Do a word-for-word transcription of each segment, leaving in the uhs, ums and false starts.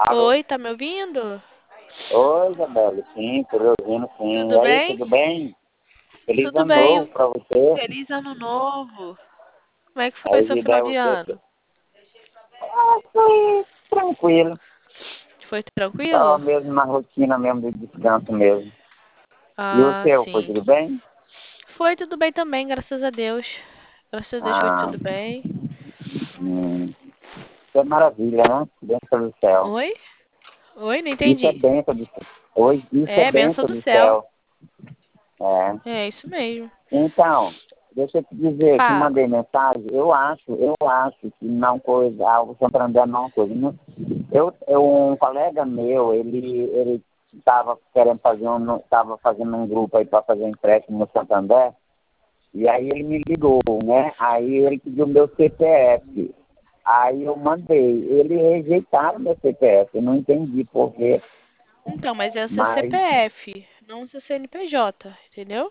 Alô? Oi, tá me ouvindo? Oi, Isabela. Sim, tô ouvindo, sim. E Tudo aí, bem? tudo bem? Feliz Tudo ano novo bem. pra você. Feliz ano novo. Como é que foi Aí, seu de ideia final de você. ano? Ah, foi tranquilo. Foi Só tranquilo? mesmo na rotina mesmo do descanso mesmo. E o Ah, seu, foi sim. tudo bem? Foi tudo bem também, graças a Deus. Graças a Deus foi Ah, tudo bem. hum. Isso é maravilha, né? Bênção do céu. Oi? Oi, não Isso é entendi. bênção do céu. Hoje, isso é É, benção bênção do do céu. céu. É. É isso mesmo. Então, deixa eu te dizer, te Fala. mandei mensagem, eu acho, eu acho que não coisa, ah, o Santander não coisa. Não- Eu, eu, um colega meu, ele ele estava querendo fazer um, estava fazendo um grupo aí para fazer um empréstimo no Santander, e aí ele me ligou, né? Aí ele pediu meu C P F. Aí eu mandei, ele rejeitaram meu C P F, eu não entendi por quê, Então, mas é o seu mas C P F, não o seu C N P J, entendeu?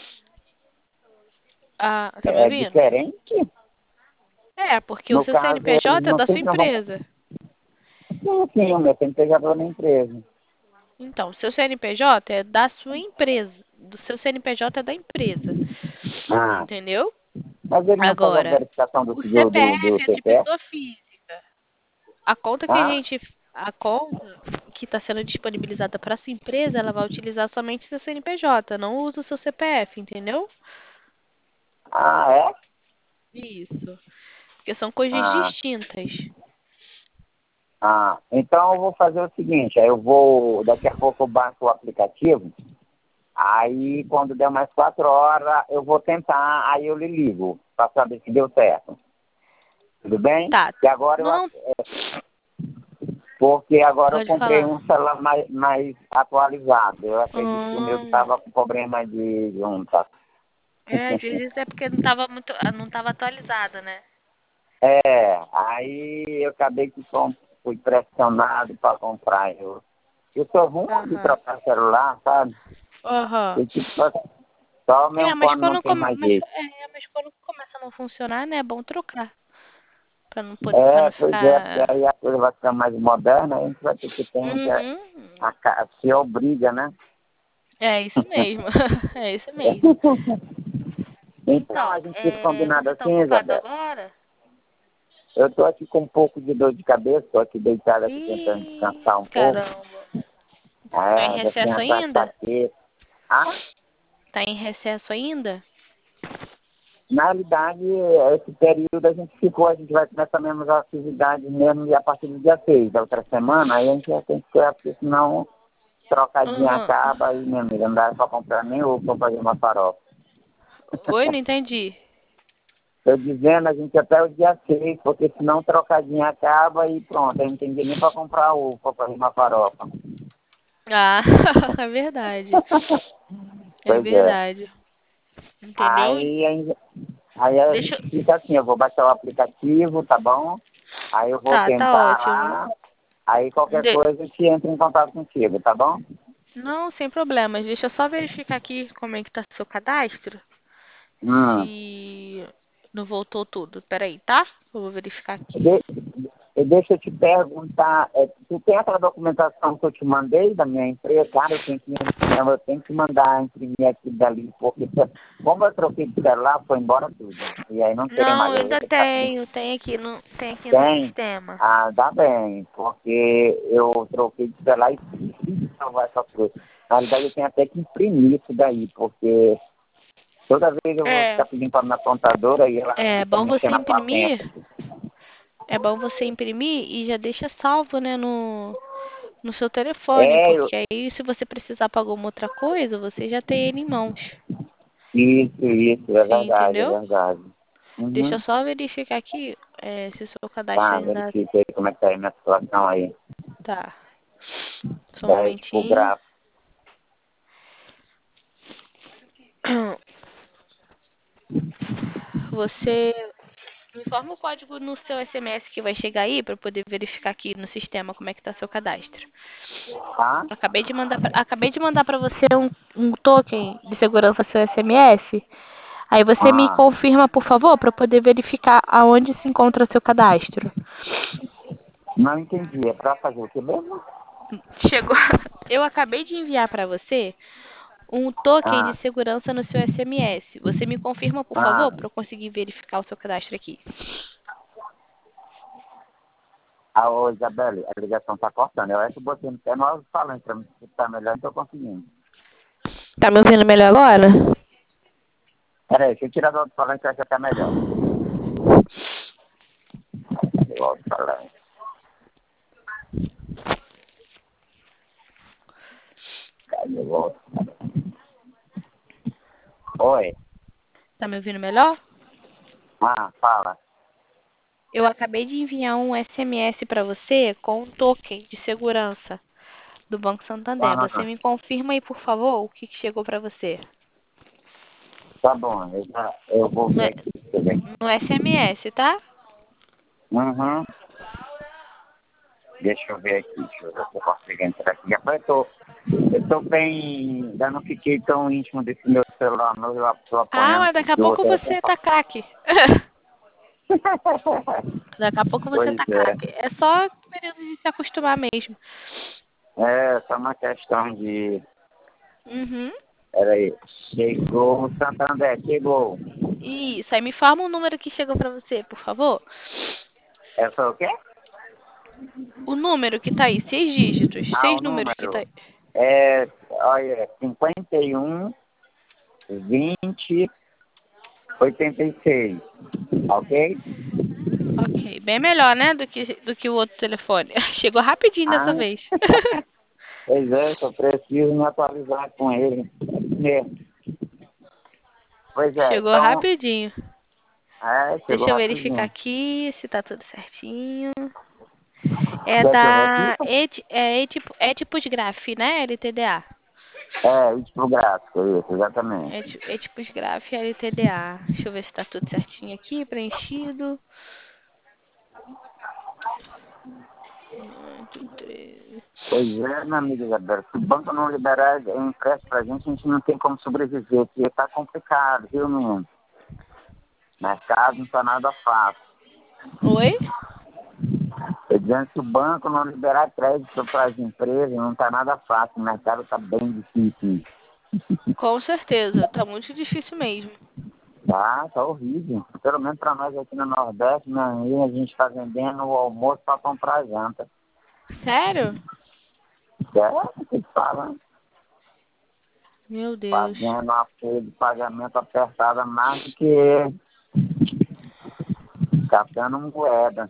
Ah, tá me é ouvindo? diferente. É, porque o No seu caso, eles C N P J é não da sei sua que não vão. empresa. Sim, sim, o meu tem que pegar pela minha empresa. Então, seu C N P J é da sua empresa. Do seu C N P J é da empresa. Ah, Entendeu? mas ele não faz a Agora, verificação do, o do, do, do C P F é de C P F? pessoa física. A conta que a Ah, gente. A conta que está sendo disponibilizada para sua empresa, ela vai utilizar somente seu C N P J, não usa o seu C P F, entendeu? ah, é? Isso. Porque são coisas Ah, distintas. ah, então eu vou fazer o seguinte, aí eu vou, daqui a pouco eu baixo o aplicativo, aí quando der mais quatro horas eu vou tentar, aí eu lhe ligo, para saber se deu certo. Tudo bem? Tá. E agora eu, Não, porque agora eu pode comprei falar. um celular mais, mais atualizado, eu acredito que o meu Hum, estava com problema de junta. é, às vezes é porque não estava muito, não estava atualizada, né? É, aí eu acabei que com- fui pressionado para comprar. Eu, eu sou ruim de Aham. trocar celular, sabe? Aham. Eu, tipo, só, só É, mesmo mas quando não quando, tem come... mais mas, jeito. é, mas quando começa a não funcionar, né? É bom trocar. Pra não poder, para É, não pois é, porque ficar. aí a coisa vai ficar mais moderna, aí a gente vai ter que ter que a, Uhum. a, se obriga, né? É isso mesmo. É isso mesmo. Então Então, a gente fica é, combinado você tá assim, ocupado Isabel. agora? Eu tô aqui com um pouco de dor de cabeça, tô aqui deitado aqui tentando Ih, descansar um pouco. caramba. Tá em É, já tinha recesso essa ainda? enxaqueca. Ah, Tá em recesso ainda? na realidade, esse período a gente ficou, a gente vai começar mesmo as atividades mesmo e a partir do dia seis da outra semana, aí a gente já tem que esperar, porque senão trocadinha Uhum. acaba e, minha amiga, não dá pra comprar nem ovo pra fazer uma farofa. Oi, não entendi. Tô dizendo, a gente até o dia seis, porque senão trocadinha acaba e pronto, aí não tem dinheiro nem pra comprar ovo pra fazer uma farofa. Ah, é verdade. É Pois é. verdade. Entendeu? Aí, aí, aí a Deixa. gente fica assim, eu vou baixar o aplicativo, tá bom? Aí eu vou Tá, tá tentar ótimo. lá, aí qualquer De- coisa a gente entra em contato contigo, tá bom? Não, sem problemas. Deixa eu só verificar aqui como é que tá seu cadastro. Hum. Se não voltou tudo. Peraí, tá? Eu vou verificar aqui. De, de- deixa eu te perguntar, é, tu tem aquela documentação que eu te mandei da minha empresa? Cara, eu tenho que, eu tenho que mandar imprimir aqui dali, porque como eu troquei de celular, foi embora tudo. E aí não tem Não, mais, eu eu vou ainda ter que estar pedindo. tenho. Tem aqui no, tem aqui no Tem? sistema. Ah, dá bem, porque eu troquei de celular e preciso salvar essa coisa. Na realidade, eu tenho até que imprimir isso daí, porque toda vez eu vou É, ficar pedindo para minha contadora e ela é fica bom você mexendo na imprimir. patente. É bom você imprimir e já deixa salvo, né, no, no seu telefone, É, eu, porque aí se você precisar para alguma outra coisa, você já tem ele em mãos. isso, isso, é verdade, é Entendeu? verdade. Deixa Uhum. eu só verificar aqui é, se o seu cadastro Tá, ainda verifica aí como é que tá aí a minha situação aí. tá. Só um dez por momentinho. gráfico. Você me informa o código no seu S M S que vai chegar aí para eu poder verificar aqui no sistema como é que tá seu cadastro. Tá? Acabei de mandar pra, acabei de mandar para você um, um token de segurança seu S M S. Aí você me Ah, confirma, por favor, para eu poder verificar aonde se encontra o seu cadastro. Não entendi. É pra fazer o que mesmo? Chegou. Eu acabei de enviar para você um token de Ah, segurança no seu S M S. Você me confirma, por ah. favor, para eu conseguir verificar o seu cadastro aqui. Ah, ô Isabelle, a ligação tá cortando. Eu acho que botei no pé no alto-falante pra me escutar melhor, não tô conseguindo. Tá me ouvindo melhor agora? Peraí, deixa eu tirar do alto-falante que eu acho que tá melhor. Cadê o alto-falante? Cadê o alto-falante? Oi. Tá me ouvindo melhor? Ah, fala. Eu acabei de enviar um S M S para você com um token de segurança do Banco Santander. Você Ah, me confirma aí, por favor, o que que chegou para você? tá bom, eu, já, eu vou No, ver aqui. Deixa eu ver. no S M S, tá? Uhum. Deixa eu ver aqui, deixa eu ver se eu consigo entrar aqui. Rapaz, eu tô, eu tô bem, ainda não fiquei tão íntimo desse meu celular, não, eu tô Ah, apanhando mas daqui a porque o pouco outro é você tá craque. Daqui a pouco você Pois tá é. craque. É só período de se acostumar mesmo. É, só uma questão de. Uhum. Peraí. Chegou o Santander, chegou. Isso. Aí me fala um número que chegou pra você, por favor. É só o quê? O número que tá aí, seis dígitos. Ah, Seis o números que tá número. aí. É, olha, cinquenta e um, vinte, oitenta e seis. Ok? Ok. Bem melhor, né? Do que, do que o outro telefone. Chegou rapidinho dessa Ah, vez. pois é, só preciso me atualizar com ele. Mesmo. Pois é, Chegou então. rapidinho. É, chegou Deixa eu verificar rapidinho. aqui se tá tudo certinho. É Quer que eu da repita? Eti- é Etip- Etipus Graph, né? L T D A. É, isso gráfico, isso, exatamente. Eti- Etipus Graph L T D A. Deixa eu ver se tá tudo certinho aqui, preenchido. Oito, três. Pois é, minha amiga Isabela, se o banco não liberar empréstimo pra gente, a gente não tem como sobreviver, porque tá complicado, viu, menino? Mercado não tá nada fácil. Oi? Tô dizendo que se o banco não liberar crédito para as empresas, não tá nada fácil, o mercado tá bem difícil. Com certeza, tá muito difícil mesmo. Tá, tá horrível. Pelo menos para nós aqui no Nordeste, né, aí a gente tá vendendo o almoço para comprar janta. Sério? É, o que fala? Meu Deus. Fazendo a folha de pagamento apertada mais do que catando moeda.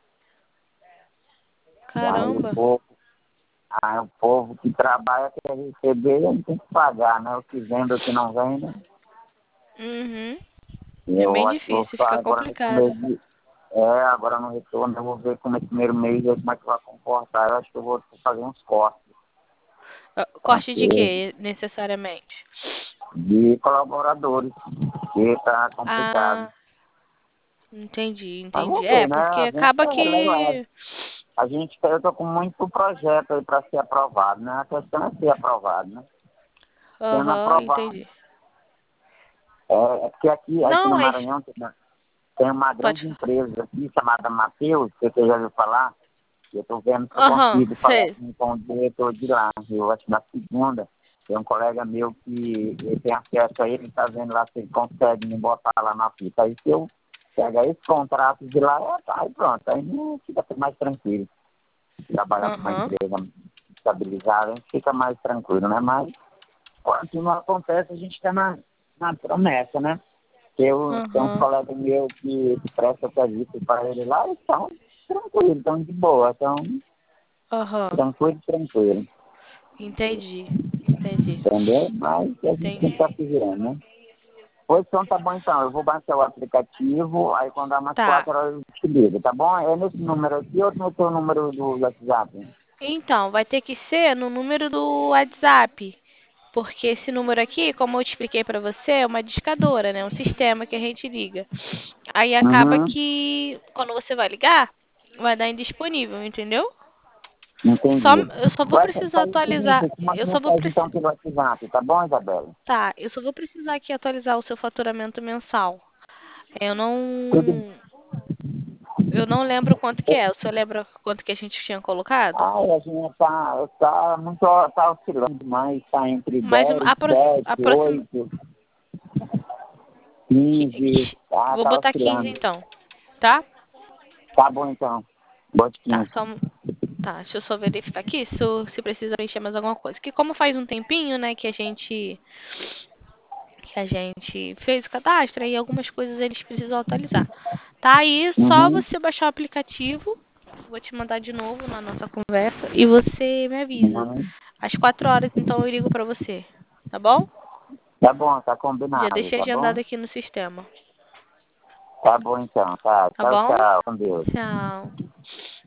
Aí o Caramba. povo, aí o povo que trabalha quer receber, ele tem que pagar, né? O que vende, o que não vende. Uhum. É Eu bem acho que vou difícil, ficar fica agora nesse complicado. mês. De, é, agora no retorno, eu vou ver como é o primeiro mês, ver como é que vai comportar. Eu acho que eu vou fazer uns cortes. Ah, corte de Porque quê, necessariamente? de colaboradores, que tá complicado. Ah, entendi, Mas entendi. vamos É, ver, né? porque A gente, acaba é, que. a gente, eu tô com muito projeto aí para ser aprovado, né? A questão é ser aprovado, né? Sendo Aham, aprovado. entendi. É, é porque aqui, aqui Não, no mas. Maranhão tem uma, tem uma Pode. grande empresa aqui chamada Mateus, que você já ouviu falar. Eu estou vendo se eu Aham, consigo falar sei. com, com o diretor de lá. Eu acho que na segunda tem um colega meu que ele tem acesso a ele, está vendo lá se ele consegue me botar lá na fita. Aí se eu pegar esse contrato de lá, aí pronto, aí não fica mais tranquilo. Trabalhar com uma Aham, empresa estabilizada, a gente fica mais tranquilo, né? Mas quando não acontece, a gente está na, na promessa, né? Eu tenho uns aham, colegas meus que prestam serviço para ele lá e estão tranquilos, estão de boa, estão aham. tranquilo, tranquilo. Entendi, entendi, Entendeu? Mas a gente tem que entendi. estar se virando, né? Pois então tá bom então, eu vou baixar o aplicativo, aí quando dá mais Tá. quatro horas eu te ligo, tá bom? É nesse número aqui ou no teu número do WhatsApp? Então, vai ter que ser no número do WhatsApp. Porque esse número aqui, como eu te expliquei pra você, é uma discadora, né? Um sistema que a gente liga. Aí acaba Uhum, que quando você vai ligar, vai dar indisponível, entendeu? Só, entendi. eu só vou Vai precisar fazer o seguinte, atualizar. eu te mando Eu só vou mensagem então precisar. pelo WhatsApp, tá bom, Isabela? Tá, eu só vou precisar aqui atualizar o seu faturamento mensal. Eu Tudo, não. Eu não lembro quanto que é. O senhor lembra quanto que a gente tinha colocado? Ai, a gente tá, tá muito, tá oscilando demais, tá entre Mas dez, apro sete, aproxima... oito, quinze, tá, Vou tá botar quinze oscilando. então, tá? Tá bom então, bote Tá, quinze. só... um- Tá, deixa eu só verificar aqui se, eu- se precisa mexer mais alguma coisa. Que como faz um tempinho, né, que a gente que a gente fez o cadastro e algumas coisas eles precisam atualizar. Tá aí, só Uhum, você baixar o aplicativo. Vou te mandar de novo na nossa conversa e você me avisa. uhum. Às quatro horas, então, eu ligo pra você. Tá bom? Tá bom, tá Já combinado, deixei tá bom? agendado aqui no sistema. Tá bom então, tá. Tá Tchau, bom? tchau, com Deus. Tchau.